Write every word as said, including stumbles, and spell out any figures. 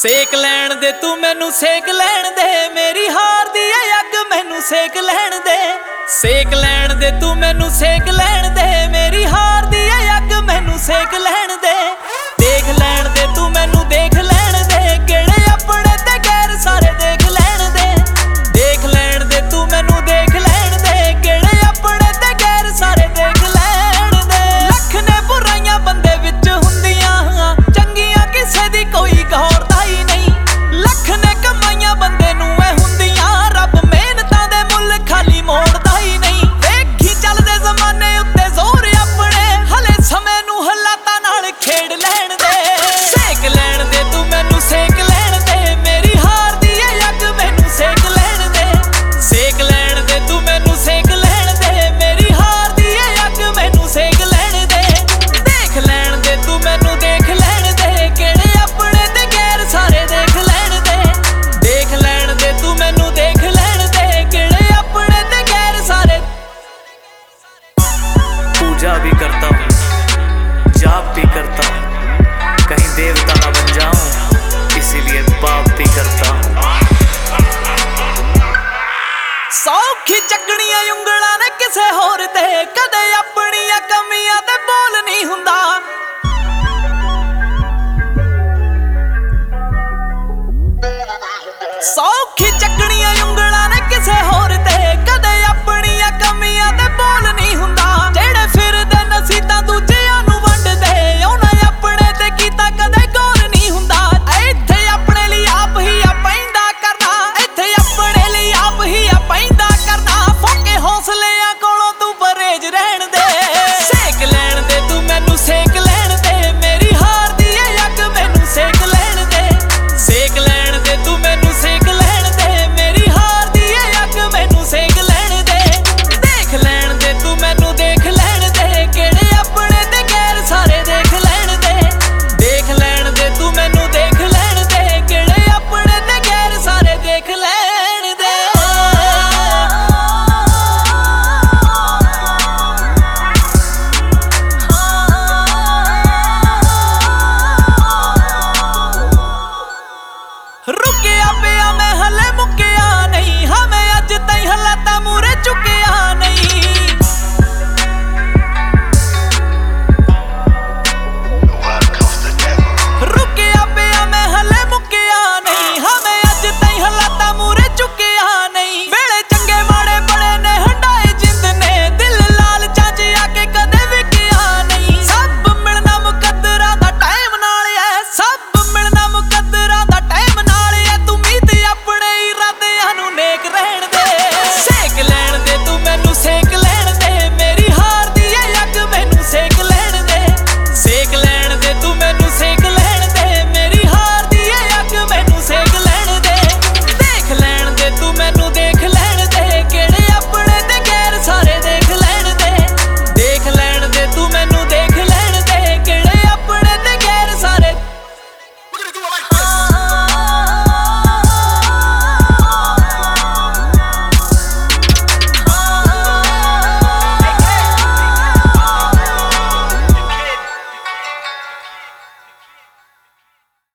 सेक लैण दे तू मैनू सेक लैण दे, मेरी हार दी है अग मैनू सेक लैण दे। सेक लैण दे तू मैनू सेक लैण दे, मेरी हार दी है अग मैनू सेक लैण दे। देख लैण दे तू मैनू देख लैण दे, केड़े अपने ते गैर सारे देख लैण दे। देख लैण दे तू मैनू देख लैण दे, केड़े अपने ते गैर सारे देख लैण दे। लख ने बुराइयां बंदे विच हुंदियां, चंगियां किसे दी कोई गौरदा ही नहीं। लख ने कमाइयां बंदे नू ऐ हुंदियां, रब मेहनतां दे मुल खाली मोड़दा ही नहीं। देखी चलदे ज़माने उत्ते जोर अपने, हले समय नू हालातां नाल खेड लैण दे। सेक लैण दे तू मैनू सेक लैण दे, मेरी हार दी है अग मैनू सेक लैण दे। सेक लैण दे तू मैनू सेक लैण दे, मेरी हार दी है अग मैनू सेक लैण दे। देख लैण दे तू मैनू देख लैण दे, केड़े अपने ते गैर सारे देख लैण दे। देख लैण दे तू मैनू देख लैण दे, केड़े अपने ते गैर सारे। पूजा भी करता हूँ, जाप भी करता हूँ, कहीं देवता ना बन जाऊं, इसीलिए पाप भी करता हूँ। सौखी चकणियां उंगलां ने किसे होर ते, कदे अपनियां कमियां ते बोल नहीं हुंदा। सौखी चकणियां